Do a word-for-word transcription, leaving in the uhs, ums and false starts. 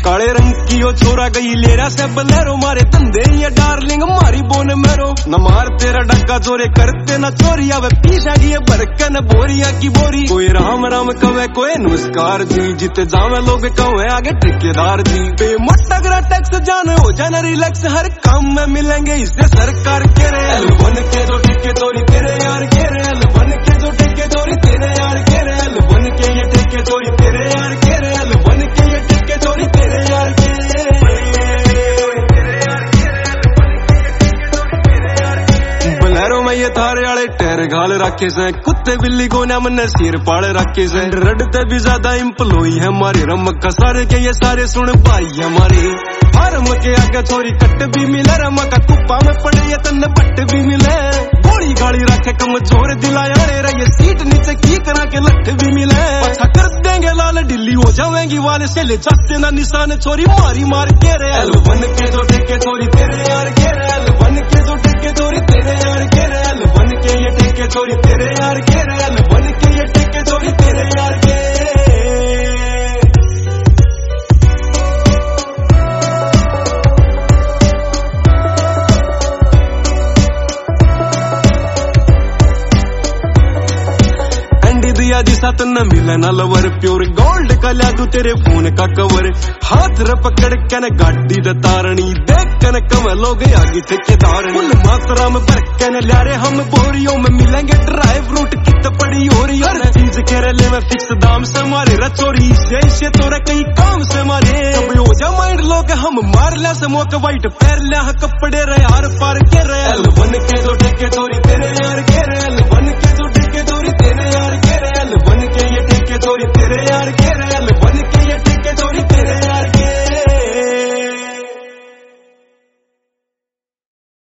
काले रंग की ओ छोरा गई लेरा से बलेरो मारे धंधे ये डार्लिंग मारी बोन मेरो न मार तेरा डक्का चोरे करते न चोरी आवे पीछा की बरकन बोरिया की बोरी कोई राम राम कवे कोई नमस्कार जी जिते जावे लोग कहे आगे ठेकेदार जी बे मटगरा टैक्स जाने हो जाना रिलैक्स हर काम में मिलेंगे इससे सरकार के रे एल बन के जो ठेके चोरी तेरे यार के रे एल बन के जो ठेके चोरी तेरे यार के रे एल बन के ये ठेके चोरी तेरे यार के रे एल बन के ये ठेके चोरी तेरे यार के बलेरो में ये थारे वाले टैर घाल रखे से कुत्ते बिल्ली को ना मन सिर पाड़ रखे से रडते भी ज्यादा इम्प्लॉई है हमारे रम सारे के ये सारे सुन भाई हमारे फार्म के आगे छोरी कट भी मिले रम का कुप्पा में पड़े ये तन बट भी मिले गोली गाड़ी रखे कमजोर दिलाया रे ये सीट नीचे की करा के लठ भी मिले अच्छा कर देंगे लाल ढिल्ली हो जाएंगी वाले से ले जाते ना निशान छोरी मारी मार के रे एल बन के जो ठेके छोरी तेरे यार के रे एल बन के जो ठेके छोरी तेरे यार के रे एल बन के ये ठेके छोरी तेरे यार के रे एल बन के ये ठेके छोरी तेरे यार के साथ न मिले न लवर प्योर गोल्ड का लादू तेरे फोन का कवर हाथ र पकड़ के न गाड़ी द तारनी देख के न कम लोग आगे ठेकेदार फुल मात्रा में भर के न ल्यारे हम बोरियों में मिलेंगे ड्राई फ्रूट कित पड़ी हो रही हर चीज केरले में फिक्स दाम से मारे रचोरी से तोरा कहीं काम से मारे अब हो जा माइंड लोग हम मार ले से मोक वाइट पैर ले कपड़े रे यार पार के रे एल बन के जो ठेके चोरी